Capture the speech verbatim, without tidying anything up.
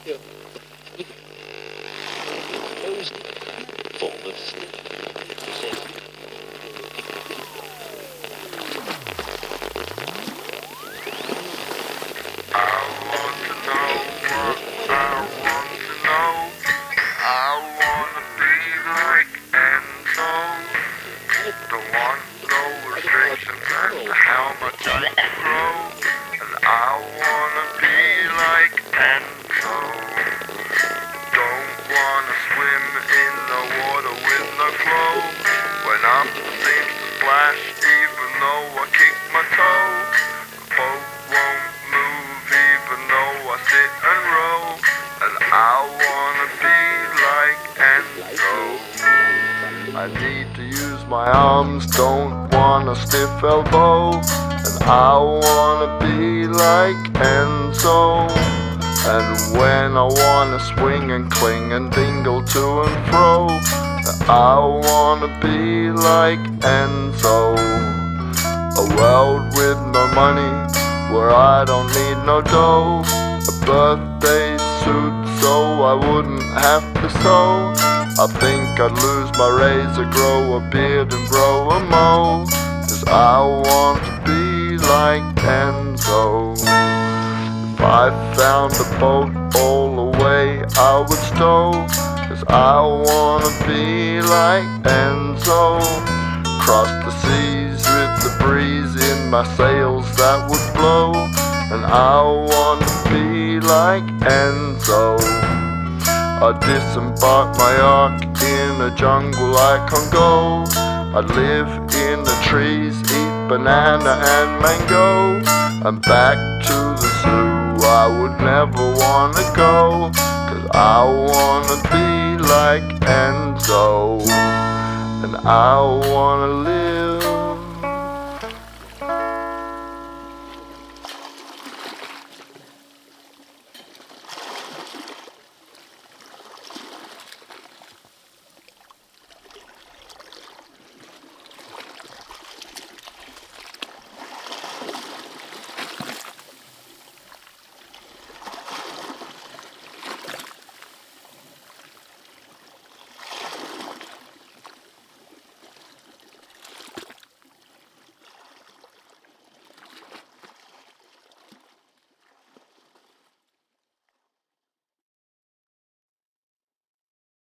How much I grow, and I wanna be like Enzo. Don't wanna swim in the water with no flow. When I'm seems to splash, even though I kick my toe. The boat won't move, even though I sit and row. And I wanna be like Enzo. I need to use my arms, don't want a stiff elbow. And I wanna be like Enzo. And when I wanna swing and cling and dingle to and fro, I wanna be like Enzo. A world with no money, where I don't need no dough. A birthday suit so I wouldn't have to sew. I think I'd lose my razor, grow a beard and grow a mole. Cause I want to be like Enzo. If I found a boat all the way I would stow. Cause I wanna be like Enzo. Cross the seas with the breeze in my sails that would blow. And I wanna be like Enzo. I'd disembark my ark in a jungle like Congo. I'd live in the trees, eat banana and mango. And back to the zoo I would never wanna go. Cause I wanna be like Enzo. And I wanna live